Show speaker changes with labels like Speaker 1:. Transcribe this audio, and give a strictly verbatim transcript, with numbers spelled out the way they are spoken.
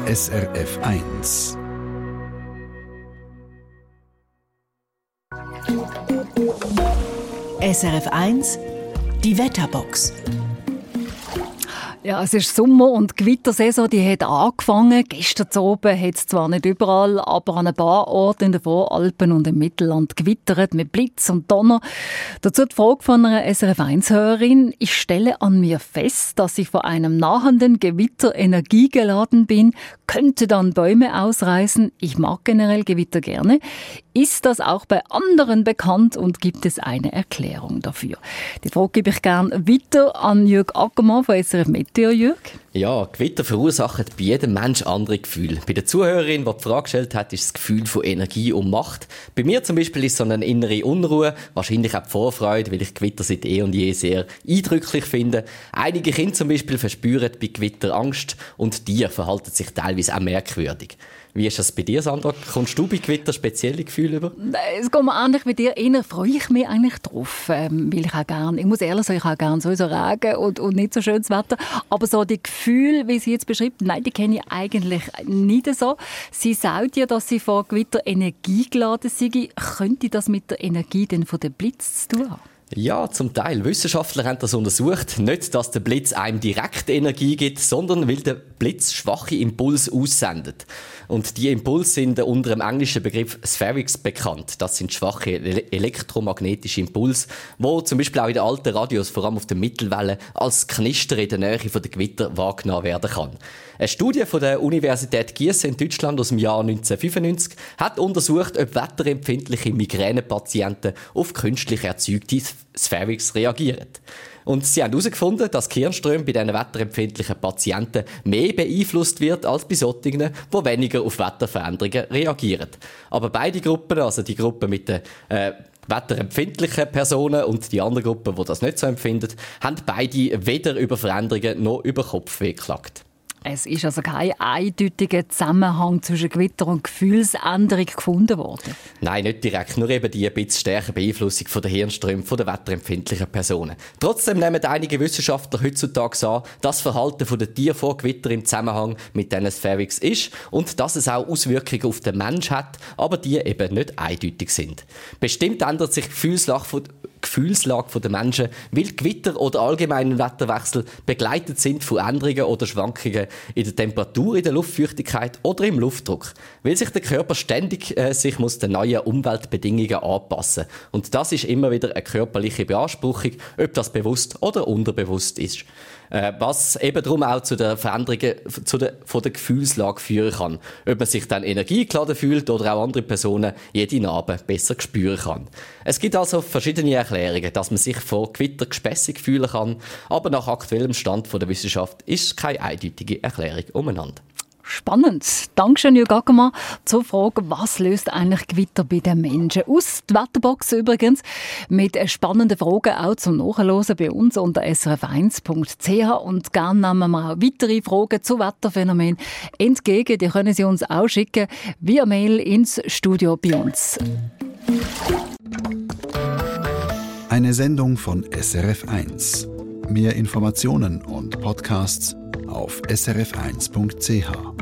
Speaker 1: S R F eins.
Speaker 2: S R F eins, die Wetterbox.
Speaker 3: Ja, es ist Sommer und die Gewittersaison, die hat angefangen. Gestern oben hat es zwar nicht überall, aber an ein paar Orten in den Voralpen und im Mittelland gewittert mit Blitz und Donner. Dazu die Frage von einer S R F eins-Hörerin. Ich stelle an mir fest, dass ich vor einem nahenden Gewitter energiegeladen bin, könnte dann Bäume ausreißen. Ich mag generell Gewitter gerne. Ist das auch bei anderen bekannt und gibt es eine Erklärung dafür? Die Frage gebe ich gerne weiter an Jürg Ackermann von S R F Meteo. Jürg?
Speaker 4: Ja, Gewitter verursachen bei jedem Mensch andere Gefühle. Bei der Zuhörerin, die die Frage gestellt hat, ist das Gefühl von Energie und Macht. Bei mir zum Beispiel ist so eine innere Unruhe, wahrscheinlich auch die Vorfreude, weil ich Gewitter seit eh und je sehr eindrücklich finde. Einige Kinder zum Beispiel verspüren bei Gewitter Angst und die verhalten sich teilweise auch merkwürdig. Wie ist das bei dir, Sandra? Kommst du bei Gewitter spezielle Gefühle über?
Speaker 3: Es geht mir ähnlich wie dir. Eher freue ich mich eigentlich drauf, ähm, weil ich auch gerne, ich muss ehrlich sagen, ich habe gerne sowieso Regen und, und nicht so schönes Wetter. Aber so die Gefühle, wie sie jetzt beschreibt, nein, die kenne ich eigentlich nicht so. Sie sagt ja, dass sie vor Gewitter energiegeladen sei. Könnte das mit der Energie denn von den Blitz zu tun haben?
Speaker 4: Ja, zum Teil. Wissenschaftler haben das untersucht. Nicht, dass der Blitz einem direkt Energie gibt, sondern weil der Blitz schwache Impulse aussendet. Und die Impulse sind unter dem englischen Begriff Spherics bekannt. Das sind schwache elektromagnetische Impulse, die zum Beispiel auch in den alten Radios, vor allem auf der Mittelwelle, als Knister in der Nähe von den Gewitter wahrgenommen werden kann. Eine Studie von der Universität Gießen in Deutschland aus dem Jahr neunzehnhundertfünfundneunzig hat untersucht, ob wetterempfindliche Migränepatienten auf künstlich erzeugte Spherics reagieren. Und sie haben herausgefunden, dass die Hirnströme bei diesen wetterempfindlichen Patienten mehr beeinflusst wird als bei solchen, die weniger auf Wetterveränderungen reagieren. Aber beide Gruppen, also die Gruppe mit den äh, wetterempfindlichen Personen und die andere Gruppe, die das nicht so empfinden, haben beide weder über Veränderungen noch über Kopfweh geklagt.
Speaker 3: Es ist also kein eindeutiger Zusammenhang zwischen Gewitter und Gefühlsänderung gefunden worden?
Speaker 4: Nein, nicht direkt. Nur eben die ein bisschen stärkere Beeinflussung von der Hirnströme von der wetterempfindlichen Personen. Trotzdem nehmen einige Wissenschaftler heutzutage an, dass das Verhalten der Tiere vor Gewitter im Zusammenhang mit diesen Spherics ist und dass es auch Auswirkungen auf den Mensch hat, aber die eben nicht eindeutig sind. Bestimmt ändert sich die Gefühlslage von Gefühlslage der Menschen, weil Gewitter oder allgemeinen Wetterwechsel begleitet sind von Änderungen oder Schwankungen in der Temperatur, in der Luftfeuchtigkeit oder im Luftdruck, weil sich der Körper ständig äh, sich muss den neuen Umweltbedingungen anpassen. Und das ist immer wieder eine körperliche Beanspruchung, ob das bewusst oder unterbewusst ist. Äh, was eben darum auch zu den Veränderungen zu der, von der Gefühlslage führen kann. Ob man sich dann energiegeladen fühlt oder auch andere Personen jede Narbe besser spüren kann. Es gibt also verschiedene Erklärungen, dass man sich vor Gewitter gespässig fühlen kann, aber nach aktuellem Stand der Wissenschaft ist keine eindeutige Erklärung umeinander.
Speaker 3: Spannend. Dankeschön, Jürg Ackermann. Zur Frage, was löst eigentlich Gewitter bei den Menschen aus? Die Wetterbox übrigens mit spannenden Fragen auch zum Nachhören bei uns unter s r f eins punkt c h. Und gerne nehmen wir auch weitere Fragen zu Wetterphänomenen entgegen. Die können Sie uns auch schicken via Mail ins Studio bei uns.
Speaker 1: Eine Sendung von S R F eins. Mehr Informationen und Podcasts auf s r f eins punkt c h.